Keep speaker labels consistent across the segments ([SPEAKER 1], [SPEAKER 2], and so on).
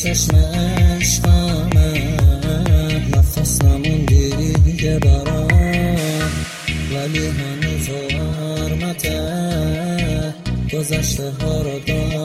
[SPEAKER 1] چشم عشقمه، نفس نموندی دیگه برام، ولی هنوز حرمته گذشته ها رو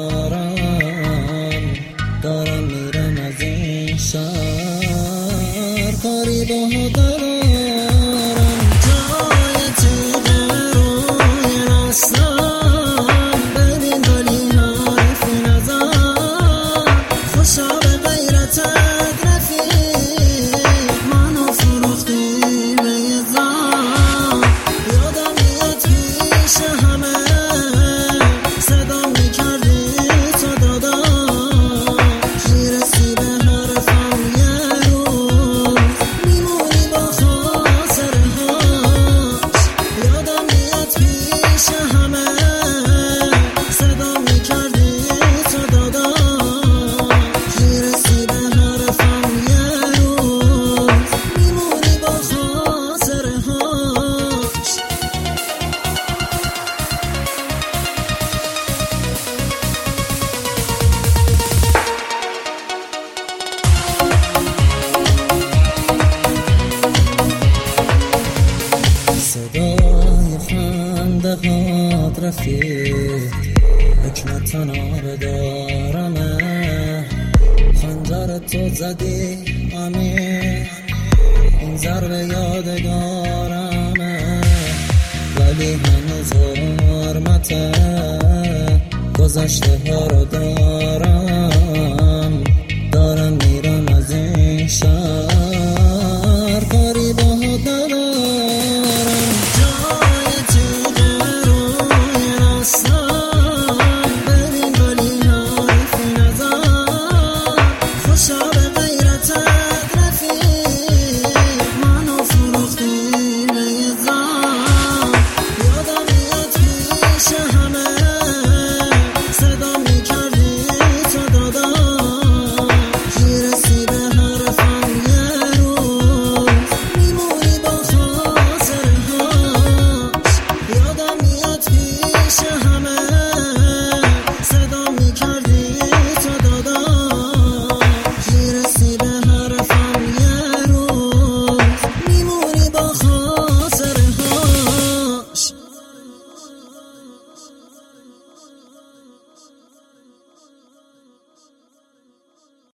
[SPEAKER 1] دارم میرم از این شهر، کاری با دارم جای تیغه روی رستم، ببین ولی حرفی نزن، خوشا به غیرتت رفیق، منو فروختی به یه زن، یادم میاد پیش همه صدا میکردی تو دادا، میرسی به حرفم یه روز میمونی با خاطره هاش، یادم میاد پیش همه صدا میکردی تو دادا، میرسی به حرفم یه روز میمونی با خاطره هاش. صدای خنده هات رفیق، حکمت تنها دارمه، خنجر تو زدی امیر، این ضربه یادگارمه، ولی هنوز حرمته گذشته ها رو دارم،